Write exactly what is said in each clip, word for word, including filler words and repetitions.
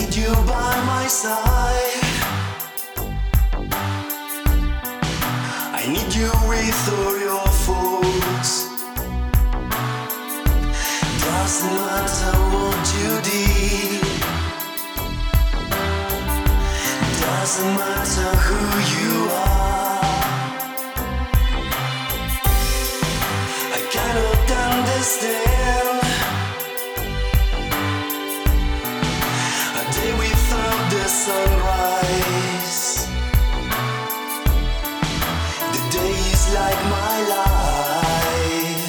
need you by my side. I need you with all your faults. Doesn't matter what you did. Doesn't matter who you are. I cannot understand a day without the sunrise. The day is like my life.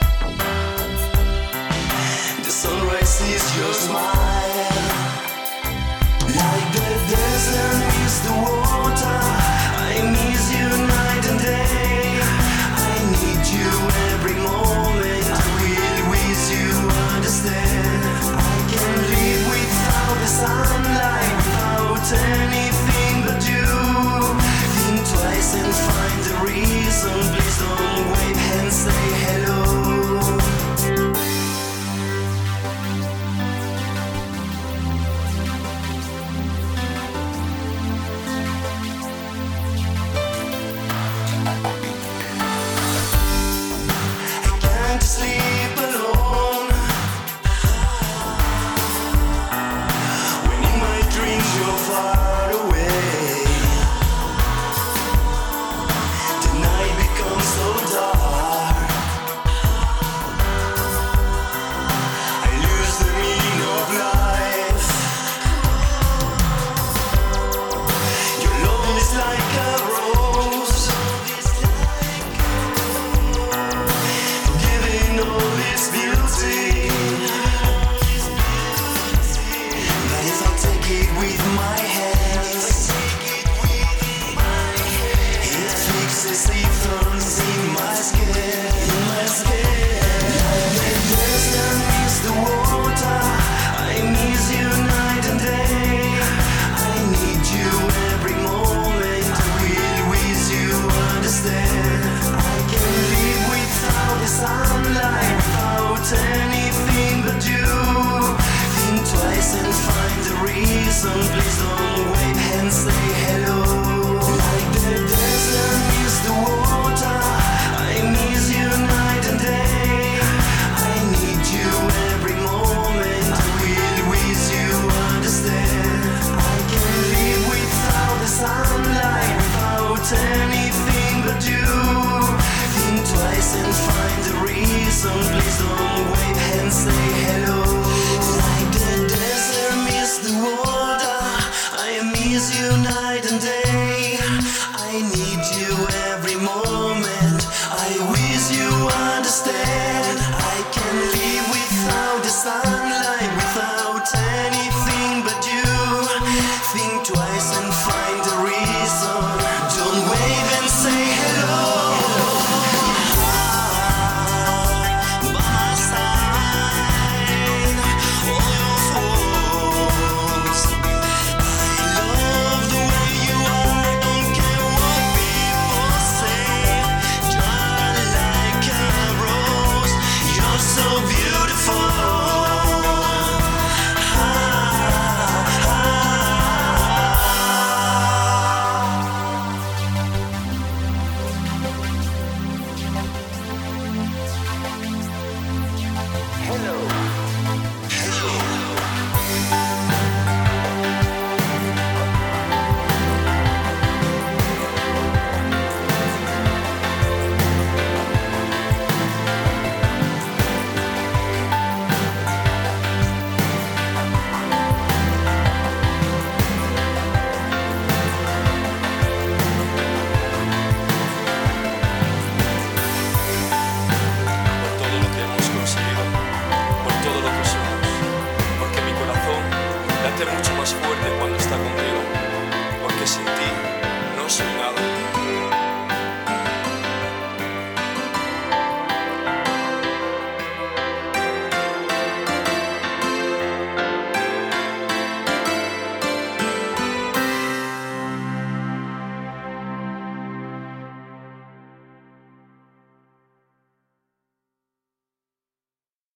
The sunrise is your smile. Like the desert miss the water, I miss you night and day. I need you every moment, I will with you understand. I can live without the sunlight, without anything but you. Think twice and find the reason, please don't wave and say hello. Sleep alone when in my dreams you're far away. The night becomes so dark. I lose the meaning of life. Your love is like a rose, all this beauty. But if I take it with my hands, it fixes the thorns in my skin, in my skin. Like the desert miss the water, I miss you night and day. I need you every moment, I will with you understand. I can live without the sunlight, without anything but you. Think twice and find the reason, please don't wave and say hello. Like the desert miss the water, I miss you night and day. I need you every moment, I will with you understand. I can live without the sunlight, without anything but you. Think twice and find the reason, please don't wave and say